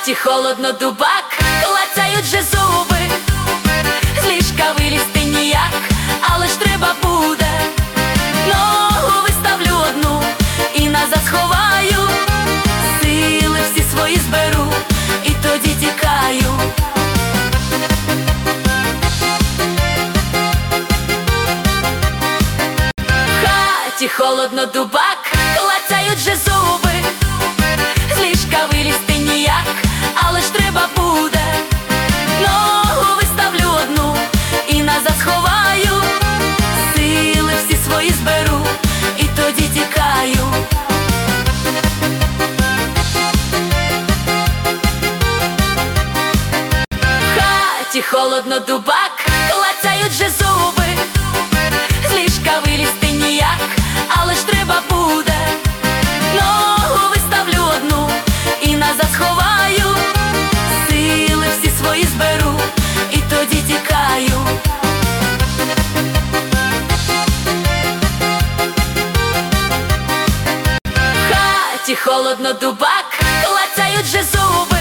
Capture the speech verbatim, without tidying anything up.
хаті холодно, дубак, клацають же зуби, з ліжка вилізти ніяк, але ж треба буде. Ногу виставлю одну і назад сховаю, сили всі свої зберу і тоді тікаю. В хаті холодно, дубак, клацають же зуби, з ліжка вилізти ніяк, але ж треба буде. Ногу виставлю одну і назад сховаю, сили всі свої зберу і тоді тікаю. В хаті холодно, дубак, клацають же зуби, з ліжка вилізти ніяк, але ж треба буде. Ногу виставлю одну і назад сховаю, сили всі свої зберу і тоді тікаю. В хаті холодно, дубак, клацають же зуби,